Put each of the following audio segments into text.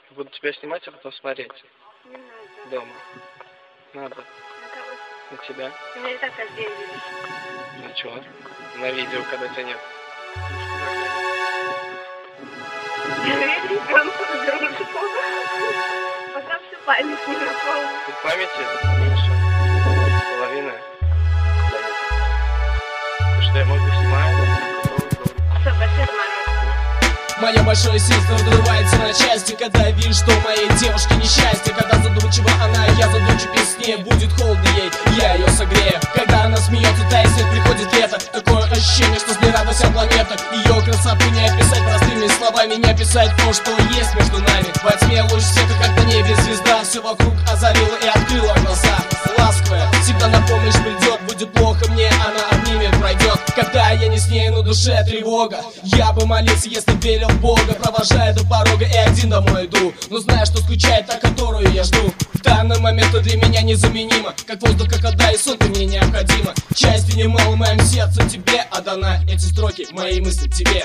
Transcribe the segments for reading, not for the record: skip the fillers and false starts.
Буду тебя снимать, а потом смотреть. Не надо. Дома. Надо. На кого? На тебя. Ты меня и так каждый день видишь. Ну чё? На видео, когда тебя нет. Пока всю память не напомню. Тут памяти меньше. Половина. Потому что я могу снимать. Все, пошли в мою. Мое большое сердце разрывается на части, когда вижу, что у моей девушки несчастье. Когда задумчива она, я задумчив с ней. Будет холодно ей, я ее согрею. Когда она смеется, таинственно приходит лето. Такое ощущение, что сбирала вся планета. Ее красоту не описать простыми словами, не описать то, что есть между нами. Во тьме луч света, как на небе звезда. Все вокруг озарила и открыла глаза. Ласковая, всегда на помощь придет. Будет плохо мне, она обнимет, пройдет. Когда я не с ней, но душе тревога. Я бы молился, если верил в Бога. Провожая до порога и один домой иду. Но знаю, что скучает та, которую я жду. В данный момент ты для меня незаменима. Как воздух, как вода и сон, ты мне необходима. Частью немало в моем сердце тебе отдана. Эти строки, мои мысли к тебе.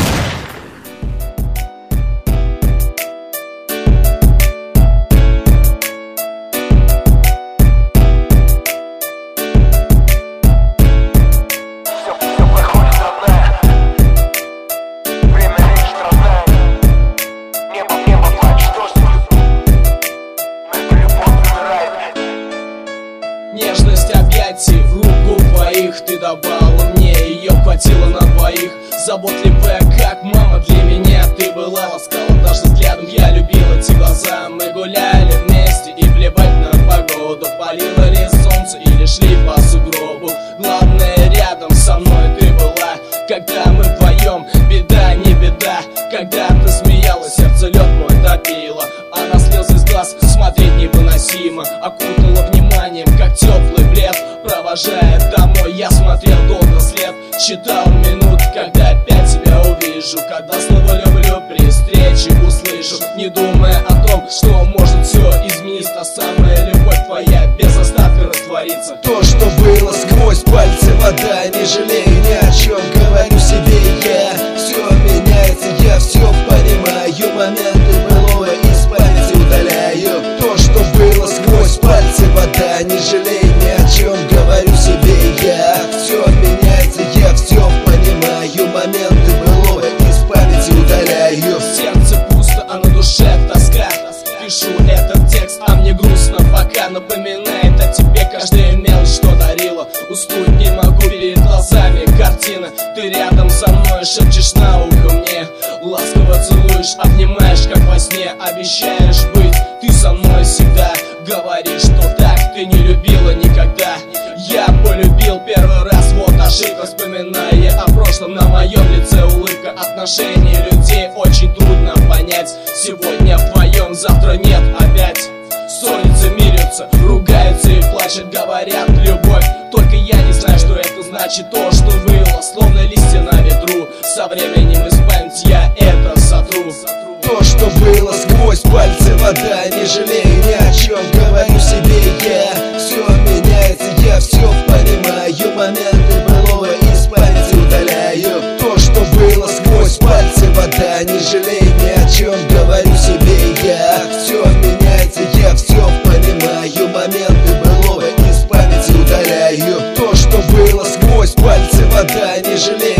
Нежность объятий в руку твоих ты добавила мне, ее хватило на двоих. Заботливая, как мама для меня ты была. Ласкала даже взглядом, я любила эти глаза. Мы гуляли вместе и плевать на погоду. Палило ли солнце или шли по сугробу. Главное, рядом со мной ты была. Когда мы вдвоем, беда не беда. Когда ты смеялась, сердце лед мой топило. Она слезы из глаз, смотреть невыносимо. Окутала вниманием, как теплый плед. Провожая домой, я смотрел долго след. Считал минут, когда опять тебя увижу. Когда снова люблю, при встрече услышу. Не думая о том, что может все изменить. Та самая любовь твоя без остатка растворится. То, что было сквозь пальцы, вода, не жалею ни о чем. Говорю себе я, все меняется, я все понимаю. Моменты былого из памяти удаляю. То, что было сквозь пальцы, вода, не жалею ни о чем. Говорю себе я, все меняется, я все понимаю. Моменты былого из памяти удаляю. В сердце пусто, а на душе тоска. Пишу этот текст, а мне грустно пока. Напоминает о тебе каждая мелочь, что дарила. Уснуть не могу, перед глазами картина. Ты рядом со мной, шепчешь на ухо мне. Ласково целуешь, обнимаешь, как во сне. Обещаешь быть, ты со мной всегда. Говоришь, что так ты не любила никогда. Я полюбил первый раз, вот ошибка. Вспоминая о прошлом, на моем лице улыбка. Отношения людей очень трудно понять. Сегодня вдвоем, завтра нет опять. Ссорятся, мирятся, ругаются и плачут. Говорят, любовь, только я не знаю, что это значит. То, что было, словно листья на ветру. Со временем из памяти я это сотру. То, что было сквозь пальцы, вода, не жалею ни о чем. Говорю себе я, все меняется, я все понимаю. Моменты былого из памяти удаляю. То, что было сквозь пальцы, вода, не жалею ни о чем. Говорю себе я, все меняется, я все понимаю. Моменты былого из памяти удаляю. То, что было сквозь пальцы, вода, не жалею